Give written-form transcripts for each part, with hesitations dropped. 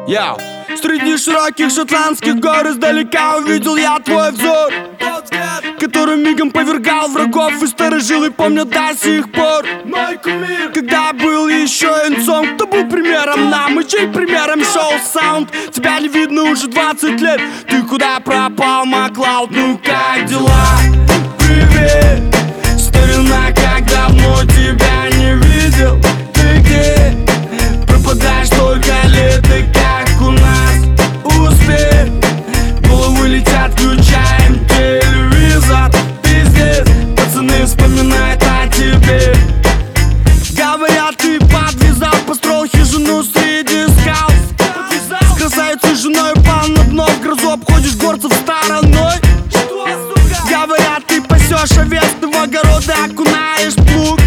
Яу. Среди широких шотландских гор издалека увидел я твой взор, который мигом повергал врагов, и старожилы помнят до сих пор. Мой кумир, когда был еще юнцом, кто был примером нам и чей примером шел саунд. Тебя не видно уже 20 лет, ты куда пропал, Маклауд? Ну как дела? Привет, старина, как давно тебя не видел. Ты где? Пропадаешь столько лет, и как у нас успех? Головы летят, включаем телевизор. Пиздец, пацаны вспоминают о тебе. Говорят, ты подвязал, построил хижину среди скал. С красавицей женой упал на дно, в грозу обходишь горцев стороной. Говорят, ты пасешь овец, ты в огороды окунаешь плуг.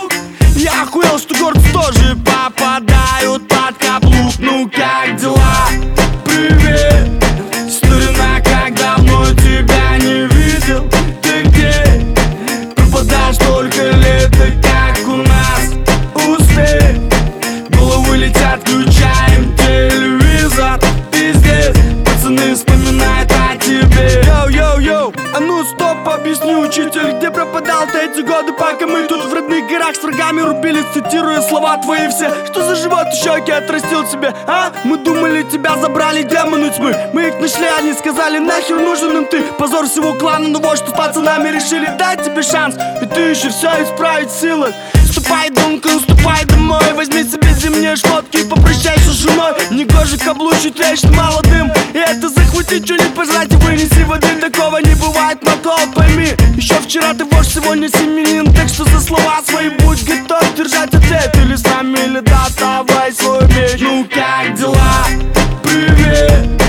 Я охуел, что горцы тоже попадают под каблук. Ну как дела? Привет, старина, как давно тебя не видел. Ты где? Пропадаешь столько лет, и как у нас успех? Головы летят, включаем телевизор. Пиздец, пацаны вспоминают о тебе. Йоу-йоу-йоу, а ну стоп, объясни, учитель, где пропадал ты эти годы, пока мы тут в родных горах с врагами рубились, цитируя слова твои все. Что за живот щеки отрастил тебе, а? Мы думали, тебя забрали демоны тьмы. Мы их нашли, они сказали, нахер нужен им ты. Позор всего клана, но вот что с пацанами решили дать тебе шанс, и ты еще все исправить в силах. Ступай, Дунка, ступай домой, возьми себе зимние шмотки и попрощайся с женой. Негоже каблучить вечно молодым, и это захватить что-нибудь пожрать и вынеси воды. Такого не бывает, Макол, пойми. Еще вчера ты вождь, сегодня семьянин, так что за слова свои будь готов держать ответ. Или с нами, или доставай свой меч. Ну как дела? Привет,